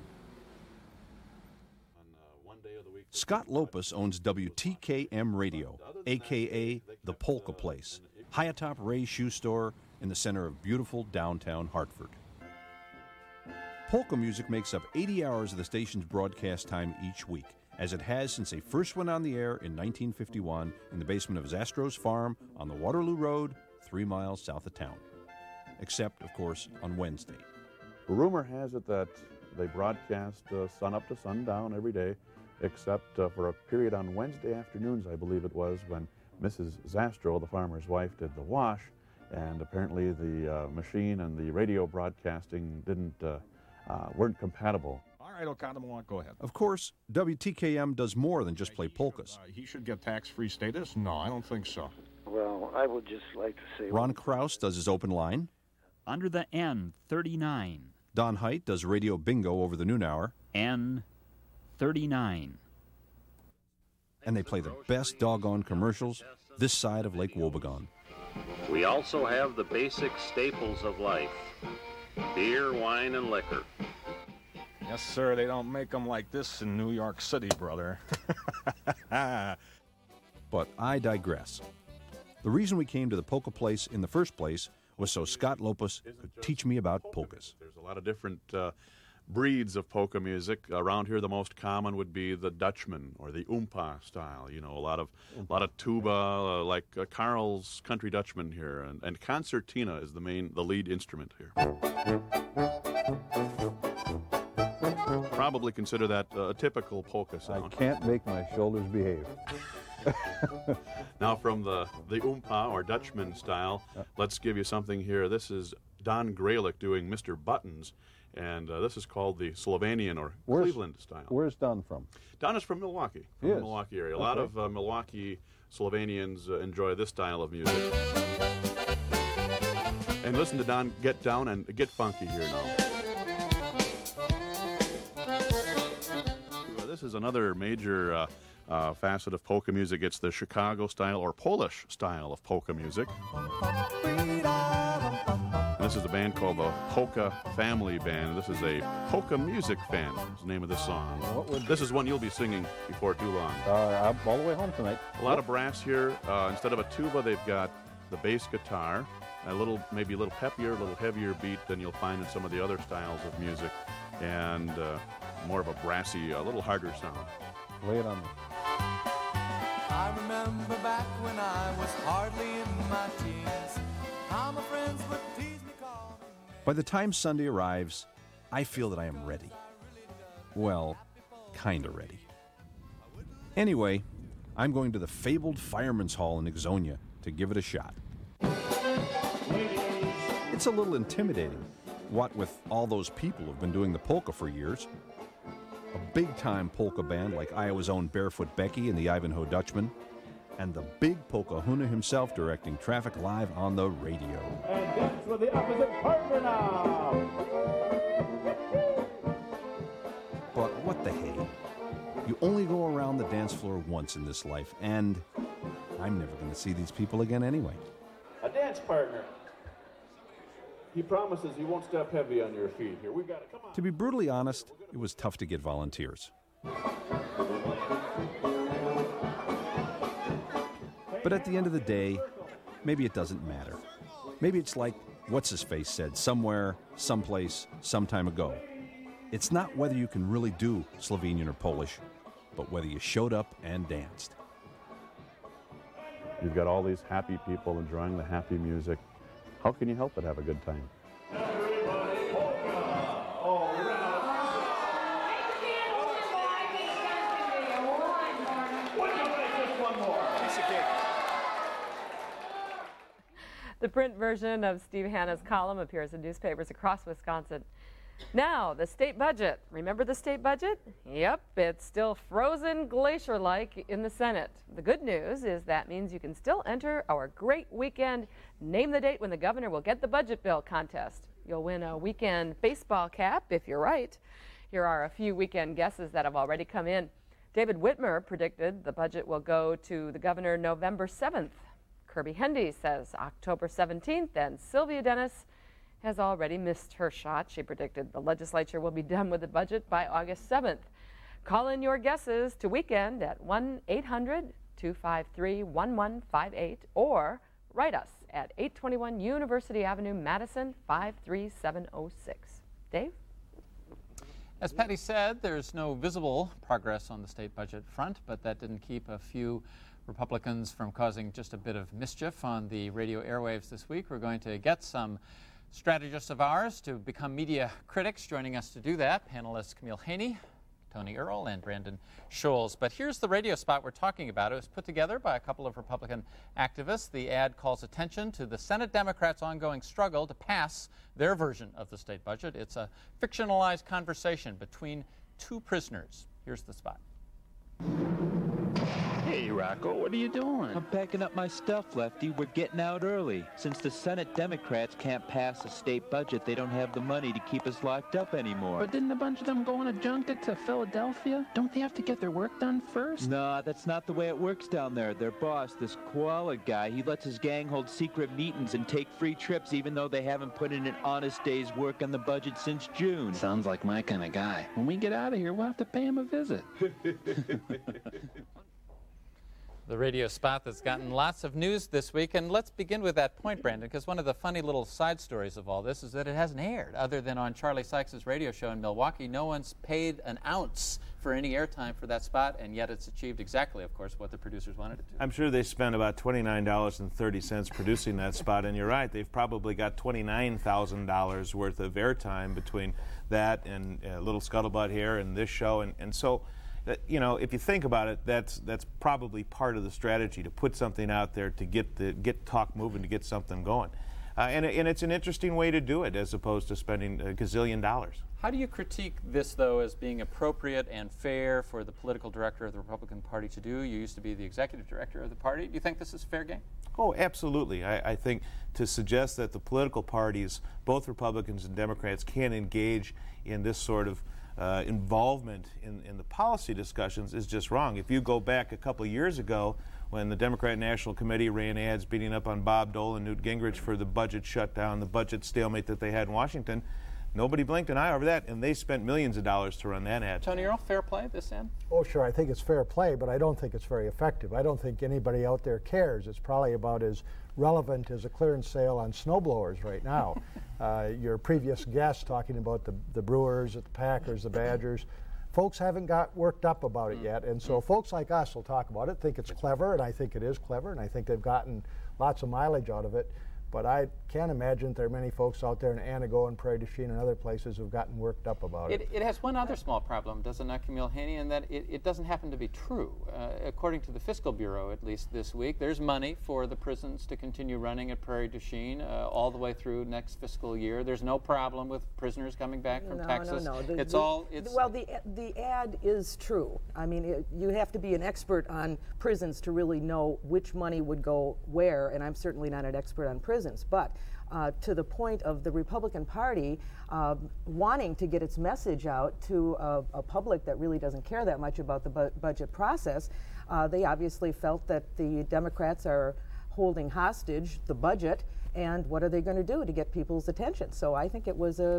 Scott Lopus owns WTKM Radio, a.k.a. The Polka Place, high atop Ray's shoe store in the center of beautiful downtown Hartford. Polka music makes up 80 hours of the station's broadcast time each week, as it has since they first went on the air in 1951 in the basement of Zastro's farm on the Waterloo Road, 3 miles south of town. Except, of course, on Wednesday. Rumor has it that they broadcast sun up to sundown every day, except for a period on Wednesday afternoons, I believe it was, when Mrs. Zastro, the farmer's wife, did the wash, and apparently the machine and the radio broadcasting weren't compatible. All right, Oconomowoc, go ahead. Of course, WTKM does more than just play polkas. He should get tax-free status? No, I don't think so. Well, I would just like to say... Ron Kraus does his open line. Under the N39. Don Height does radio bingo over the noon hour. N39. And they play the best doggone commercials this side of Lake Wobegon. We also have the basic staples of life. Beer, wine, and liquor. Yes, sir, they don't make them like this in New York City, brother. But I digress. The reason we came to the Polka Place in the first place was so Scott Lopus could teach me about polkas. There's a lot of different breeds of polka music. Around here, the most common would be the Dutchman or the Oompa style. You know, a lot of tuba, like Carl's Country Dutchman here, and concertina is the lead instrument here. Probably consider that a typical polka sound. I can't make my shoulders behave. Now, from the Oompa or Dutchman style, let's give you something here. This is Don Gralick doing Mr. Buttons. And this is called the Slovenian or Cleveland style. Where's Don from? Don is from Milwaukee, from the Milwaukee area. A lot of Milwaukee Slovenians enjoy this style of music. And listen to Don get down and get funky here now. This is another major facet of polka music. It's the Chicago style or Polish style of polka music. This is a band called the Polka Family Band. This is a polka music band, is the name of this song. This is one you'll be singing before too long. I'm all the way home tonight. A lot of brass here. Instead of a tuba, they've got the bass guitar, maybe a little peppier, a little heavier beat than you'll find in some of the other styles of music, and more of a brassy, a little harder sound. Lay it on me. I remember back when I was hardly in my teens, how my friends would tease me. By the time Sunday arrives, I feel that I am ready. Well, kinda ready. Anyway, I'm going to the fabled Fireman's Hall in Ixonia to give it a shot. It's a little intimidating, what with all those people who've been doing the polka for years. A big-time polka band like Iowa's own Barefoot Becky and the Ivanhoe Dutchman. and the big Pocahontas himself directing traffic live on the radio. And dance with the opposite partner now. But what the hey? You only go around the dance floor once in this life, and I'm never going to see these people again anyway. A dance partner. He promises he won't step heavy on your feet. Here, we got it. Come on. To be brutally honest, it was tough to get volunteers. But at the end of the day, maybe it doesn't matter. Maybe it's like What's-His-Face said somewhere, someplace, some time ago. It's not whether you can really do Slovenian or Polish, but whether you showed up and danced. You've got all these happy people enjoying the happy music. How can you help but have a good time? The print version of Steve Hanna's column appears in newspapers across Wisconsin. Now, the state budget. Remember the state budget? Yep, it's still frozen glacier-like in the Senate. The good news is that means you can still enter our great weekend Name the Date When the Governor Will Get the Budget Bill contest. You'll win a weekend baseball cap if you're right. Here are a few weekend guesses that have already come in. David Whitmer predicted the budget will go to the governor November 7th. Kirby Hendy says October 17th, and Sylvia Dennis has already missed her shot. She predicted the legislature will be done with the budget by August 7th. Call in your guesses to Weekend at 1-800-253-1158 or write us at 821 University Avenue, Madison, 53706. Dave? As Patty said, there's no visible progress on the state budget front, but that didn't keep a few Republicans from causing just a bit of mischief on the radio airwaves this week. We're going to get some strategists of ours to become media critics. Joining us to do that, panelists Camille Haney, Tony Earl, and Brandon Scholes. But here's the radio spot we're talking about. It was put together by a couple of Republican activists. The ad calls attention to the Senate Democrats' ongoing struggle to pass their version of the state budget. It's a fictionalized conversation between two prisoners. Here's the spot. Hey, Rocco, what are you doing? I'm packing up my stuff, Lefty. We're getting out early. Since the Senate Democrats can't pass a state budget, they don't have the money to keep us locked up anymore. But didn't a bunch of them go on a junket to Philadelphia? Don't they have to get their work done first? Nah, that's not the way it works down there. Their boss, this koala guy, he lets his gang hold secret meetings and take free trips even though they haven't put in an honest day's work on the budget since June. Sounds like my kind of guy. When we get out of here, we'll have to pay him a visit. The radio spot that's gotten lots of news this week. And let's begin with that point, Brandon, because one of the funny little side stories of all this is that it hasn't aired. Other than on Charlie Sykes' radio show in Milwaukee, no one's paid an ounce for any airtime for that spot, and yet it's achieved exactly, of course, what the producers wanted it to. I'm sure they spent about $29.30 producing that spot, and you're right, they've probably got $29,000 worth of airtime between that and Little Scuttlebutt here and this show, and so you know, if you think about it, that's probably part of the strategy, to put something out there to get talk moving, to get something going. And it's an interesting way to do it as opposed to spending a gazillion dollars. How do you critique this, though, as being appropriate and fair for the political director of the Republican Party to do? You used to be the executive director of the party. Do you think this is fair game? Oh, absolutely. I think to suggest that the political parties, both Republicans and Democrats, can engage in this sort of involvement in the policy discussions is just wrong. If you go back a couple of years ago when the Democrat National Committee ran ads beating up on Bob Dole and Newt Gingrich for the budget shutdown, the budget stalemate that they had in Washington, nobody blinked an eye over that, and they spent millions of dollars to run that ad. Tony Earl, fair play this end? Oh, sure. I think it's fair play, but I don't think it's very effective. I don't think anybody out there cares. It's probably about as relevant as a clearance sale on snowblowers right now. Your previous guest talking about the Brewers, the Packers, the Badgers, folks haven't got worked up about it yet, and so folks like us will talk about it, think it's clever, and I think it is clever, and I think they've gotten lots of mileage out of it. But I can't imagine there are many folks out there in Antigo and Prairie du Chien and other places who've gotten worked up about it. It has one other small problem, doesn't it, Camille Haney, in that it doesn't happen to be true. According to the Fiscal Bureau, at least this week, there's money for the prisons to continue running at Prairie du Chien all the way through next fiscal year. There's no problem with prisoners coming back from Texas. No. Well, the ad is true. I mean, you have to be an expert on prisons to really know which money would go where, and I'm certainly not an expert on prisons. But to the point of the Republican Party wanting to get its message out to a public that really doesn't care that much about the budget process, they obviously felt that the Democrats are holding hostage the budget, and what are they going to do to get people's attention? So I think it was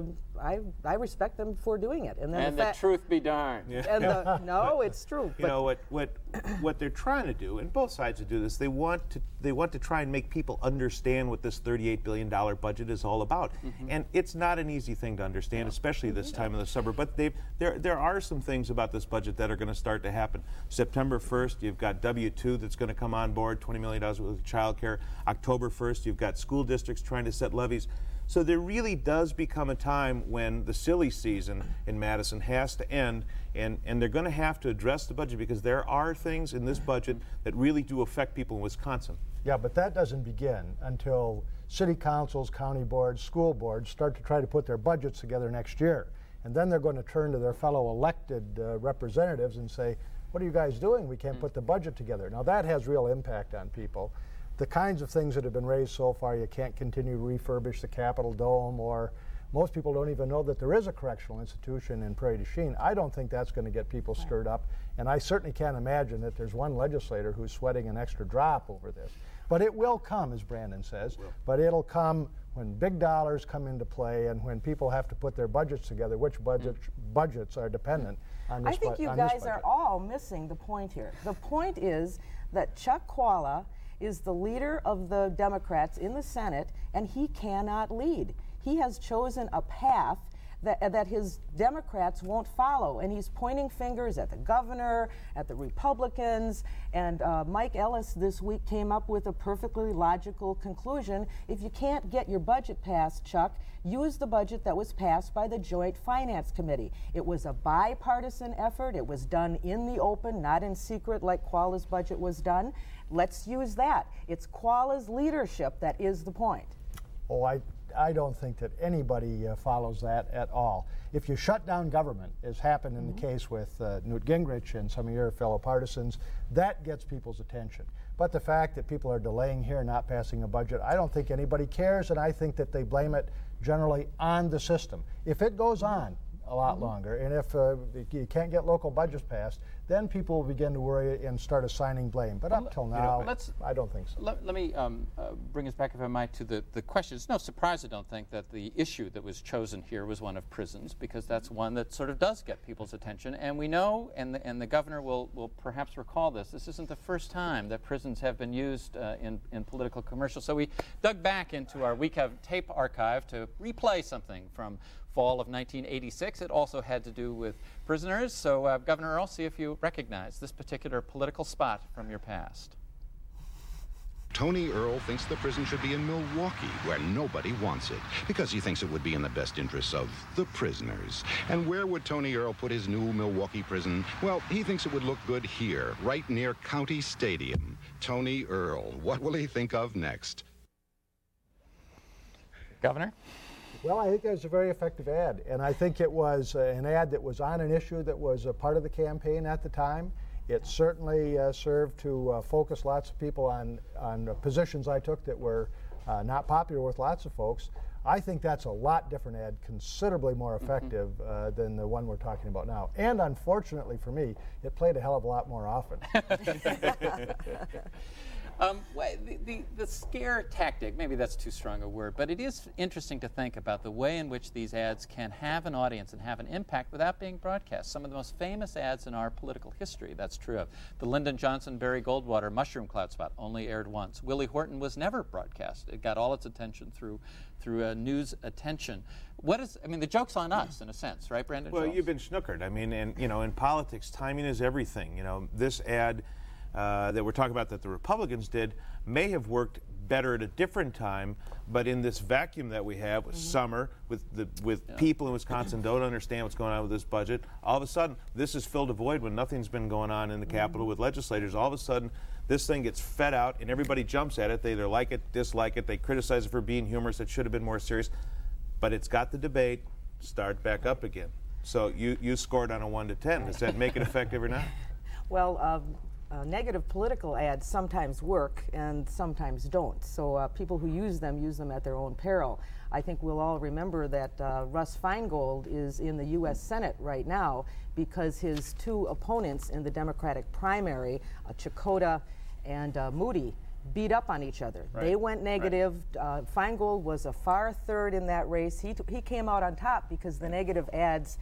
I respect them for doing it. And then the truth be darned. Yeah. And no, it's true. You know what they're trying to do, and both sides would do this. They want to try and make people understand what this $38 billion budget is all about, and it's not an easy thing to understand, especially this time of the summer. But there are some things about this budget that are going to start to happen. September 1st, you've got W-2 that's going to come on board, $20 million worth of child care. October 1st, you've got school districts trying to set levies. So there really does become a time when the silly season in Madison has to end, and they're going to have to address the budget, because there are things in this budget that really do affect people in Wisconsin. Yeah, but that doesn't begin until city councils, county boards, school boards start to try to put their budgets together next year. And then they're going to turn to their fellow elected representatives and say, what are you guys doing? We can't put the budget together. Now that has real impact on people. The kinds of things that have been raised so far, you can't continue to refurbish the Capitol Dome, or most people don't even know that there is a correctional institution in Prairie du Chien. I don't think that's going to get people stirred up, and I certainly can't imagine that there's one legislator who's sweating an extra drop over this. But it will come, as Brandon says, but it'll come when big dollars come into play and when people have to put their budgets together, which budgets are dependent on this. I think you guys are all missing the point here. The point is that Chuck Chvala is the leader of the Democrats in the Senate, and he cannot lead. He has chosen a path that his Democrats won't follow, and he's pointing fingers at the governor, at the Republicans, and Mike Ellis this week came up with a perfectly logical conclusion. If you can't get your budget passed, Chuck, use the budget that was passed by the Joint Finance Committee. It was a bipartisan effort. It was done in the open, not in secret like Chwala's budget was done. Let's use that. It's Chwala's leadership that is the point. Oh, I don't think that anybody follows that at all. If you shut down government, as happened in the case with Newt Gingrich and some of your fellow partisans, that gets people's attention. But the fact that people are delaying here, not passing a budget, I don't think anybody cares, and I think that they blame it generally on the system. If it goes on a lot longer, and if you can't get local budgets passed, then people will begin to worry and start assigning blame. But up till now, I don't think so. Let me bring us back, if I might, to the question. It's no surprise, I don't think, that the issue that was chosen here was one of prisons, because that's one that sort of does get people's attention. And we know, and the governor will perhaps recall this isn't the first time that prisons have been used in political commercials. So we dug back into our Week of Tape archive to replay something from fall of 1986. It also had to do with prisoners. So, Governor Earle, see if you recognize this particular political spot from your past. Tony Earle thinks the prison should be in Milwaukee, where nobody wants it, because he thinks it would be in the best interests of the prisoners. And where would Tony Earle put his new Milwaukee prison? Well, he thinks it would look good here, right near County Stadium. Tony Earle, what will he think of next? Governor? Well, I think it was a very effective ad, and I think it was an ad that was on an issue that was a part of the campaign at the time. It certainly served to focus lots of people on positions I took that were not popular with lots of folks. I think that's a lot different ad, considerably more effective than the one we're talking about now. And unfortunately for me, it played a hell of a lot more often. The scare tactic, maybe that's too strong a word, but it is interesting to think about the way in which these ads can have an audience and have an impact without being broadcast. Some of the most famous ads in our political history, that's true of. The Lyndon Johnson, Barry Goldwater mushroom cloud spot only aired once. Willie Horton was never broadcast. It got all its attention through news attention. The joke's on us, in a sense, right, Brandon? Well, you've been snookered. I mean, and, in politics, timing is everything. This ad that we're talking about that the Republicans did may have worked better at a different time, but in this vacuum that we have with summer, with people in Wisconsin don't understand what's going on with this budget, all of a sudden this has filled a void when nothing's been going on in the Capitol with legislators. All of a sudden this thing gets fed out and everybody jumps at it. They either like it, dislike it, they criticize it for being humorous, it should have been more serious, but it's got the debate, start back up again. So you scored on a 1 to 10. Does that make it effective or not? Well, negative political ads sometimes work and sometimes don't. So people who use them at their own peril. I think we'll all remember that Russ Feingold is in the U.S. Senate right now because his two opponents in the Democratic primary, Chakota and Moody, beat up on each other. Right. They went negative. Right. Feingold was a far third in that race. He came out on top because the negative ads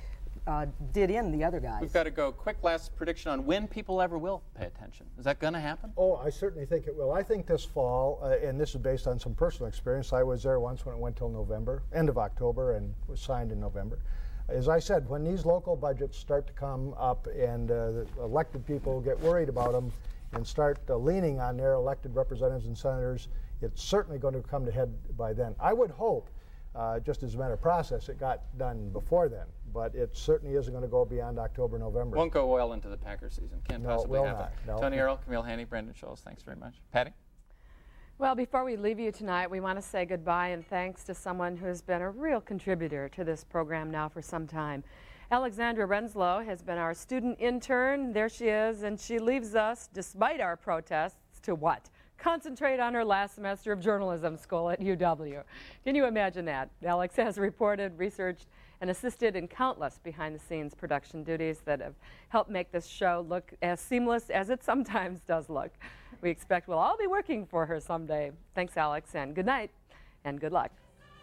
did in the other guys. We've got to go. Quick last prediction on when people ever will pay attention. Is that going to happen? Oh, I certainly think it will. I think this fall, and this is based on some personal experience. I was there once when it went till November, end of October, and was signed in November. As I said, when these local budgets start to come up and the elected people get worried about them and start leaning on their elected representatives and senators, it's certainly going to come to head by then. I would hope, just as a matter of process, it got done before then, but it certainly isn't going to go beyond October, November. Won't go well into the Packer season. Can't possibly happen. No. Tony Earl, Camille Haney, Brendan Scholes, thanks very much. Patty? Well, before we leave you tonight, we want to say goodbye and thanks to someone who's been a real contributor to this program now for some time. Alexandra Renslow has been our student intern. There she is, and she leaves us, despite our protests, to what? Concentrate on her last semester of journalism school at UW. Can you imagine that? Alex has reported, researched, and assisted in countless behind-the-scenes production duties that have helped make this show look as seamless as it sometimes does look. We expect we'll all be working for her someday. Thanks, Alex, and good night, and good luck.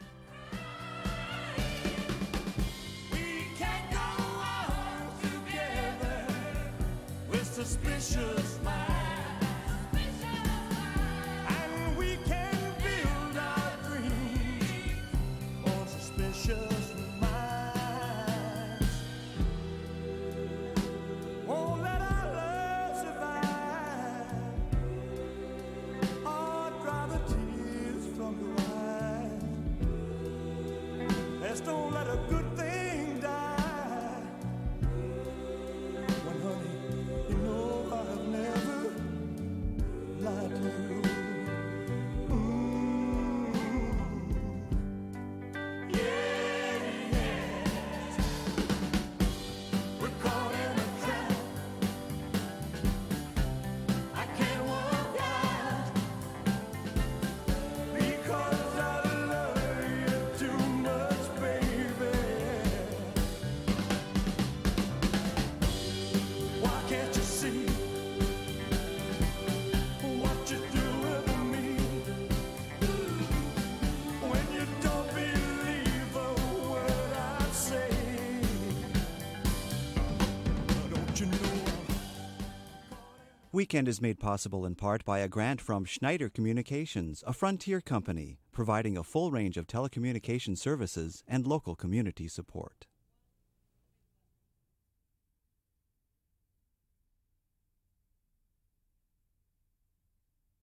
We can't go on together with suspicious minds. And we can build our dreams on suspicious minds. Won't let our love survive or dry the tears from the eyes. Let's don't let a good thing die. Well, honey, you know I've never lied to you. Yes. We're caught in a trap. I can't walk out because I love you too much, baby. Why can't you see what you're doing to me? When you don't believe a word I say, don't you know? Weekend is made possible in part by a grant from Schneider Communications, a Frontier company, providing a full range of telecommunication services and local community support.